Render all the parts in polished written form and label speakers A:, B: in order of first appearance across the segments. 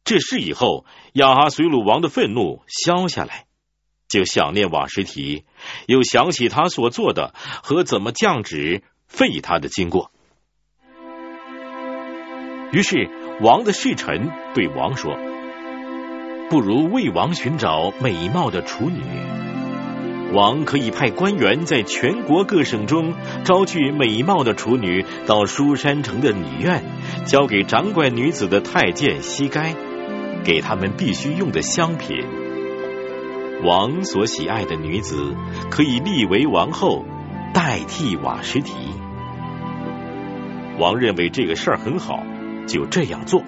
A: 这事以后，亚哈随鲁王的愤怒消下来，就想念瓦实提，又想起他所做的和怎么降旨废他的经过。于是王的侍臣对王说，不如为王寻找美貌的处女，王可以派官员在全国各省中招聚美貌的处女到书珊城的女院，交给掌管女子的太监西该，给他们必须用的香品。王所喜爱的女子可以立为王后，代替瓦实提。王认为这个事儿很好，就这样做。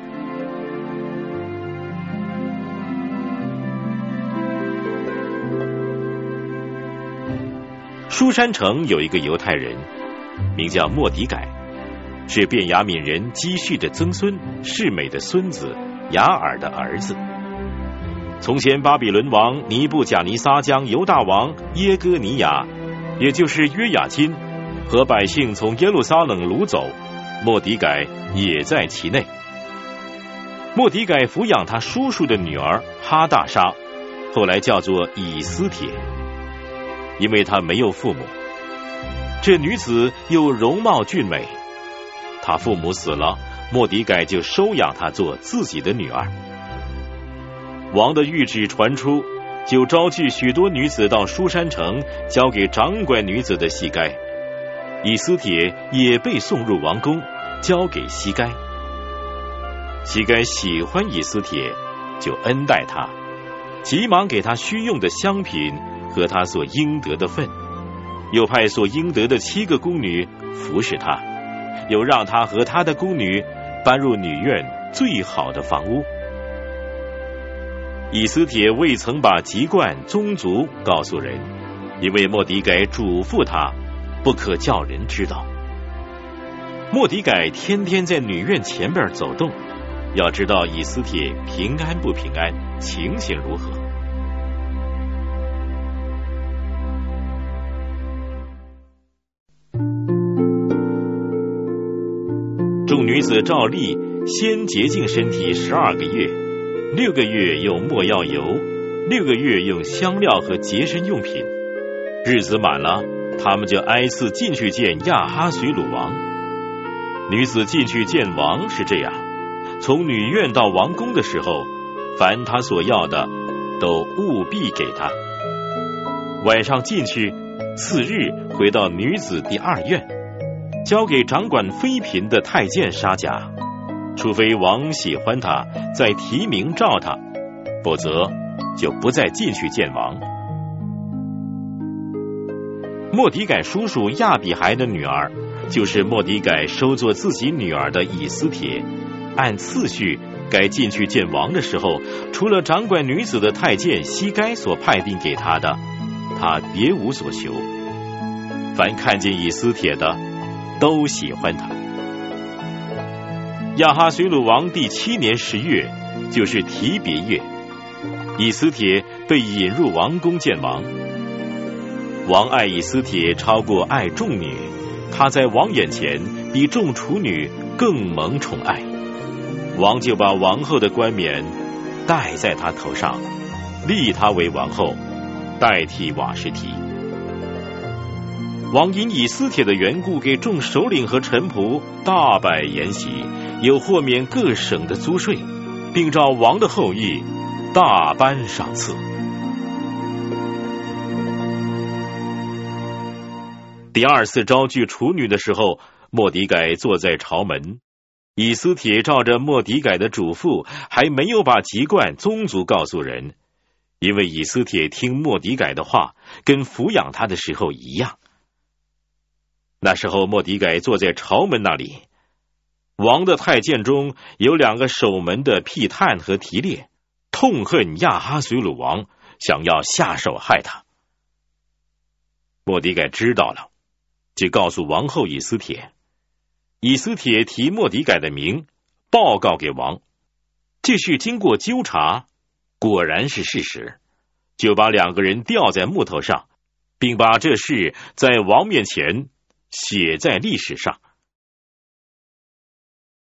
A: 书珊城有一个犹太人，名叫末底改，是便雅悯人基叙的曾孙，示每的孙子，雅尔的儿子。从前巴比伦王尼布甲尼撒将犹大王耶哥尼雅，也就是约雅斤，和百姓从耶路撒冷掳走，末底改也在其内。末底改抚养他叔叔的女儿哈大沙，后来叫做以斯帖，因为她没有父母。这女子又容貌俊美，她父母死了，末底改就收养她做自己的女儿。王的谕旨传出，就招聚许多女子到书珊城，交给掌管女子的西该。以斯帖也被送入王宫，交给西该。西该喜欢以斯帖，就恩待他，急忙给他需用的香品和他所应得的份，又派所应得的7个宫女服侍他，又让他和他的宫女搬入女院最好的房屋。以斯帖未曾把籍贯宗族告诉人，因为末底改嘱咐他不可叫人知道。末底改天天在女院前边走动，要知道以斯帖平安不平安，情形如何。众女子照例先洁净身体12个月，6个月用没药油，6个月用香料和洁身用品。日子满了，他们就挨次进去见亚哈随鲁王。女子进去见王是这样，从女院到王宫的时候，凡他所要的都务必给他。晚上进去，次日回到女子第2院，交给掌管妃嫔的太监沙甲，除非王喜欢他，再提名召他，否则就不再进去见王。末底改叔叔亚比孩的女儿，就是末底改收作自己女儿的以斯帖，按次序该进去见王的时候，除了掌管女子的太监西该所派定给他的，他别无所求。凡看见以斯帖的，都喜欢他。亚哈随鲁王第7年10月，就是提别月，以斯帖被引入王宫见王。王爱以斯帖超过爱众女，她在王眼前比众处女更蒙宠爱。王就把王后的冠冕戴在她头上，立她为王后，代替瓦实提。王因以斯帖的缘故，给众首领和臣仆大摆筵席，又豁免各省的租税，并照王的后裔大颁赏赐。第2次招聚处女的时候，末底改坐在朝门。以斯帖照着末底改的嘱咐，还没有把籍贯宗族告诉人，因为以斯帖听末底改的话，跟抚养他的时候一样。那时候末底改坐在朝门那里，王的太监中有2个守门的辟探和提列，痛恨亚哈随鲁王，想要下手害他。末底改知道了，就告诉王后以斯帖。以斯帖提末底改的名，报告给王。这事经过纠察，果然是事实，就把2个人吊在木头上，并把这事在王面前写在历史上。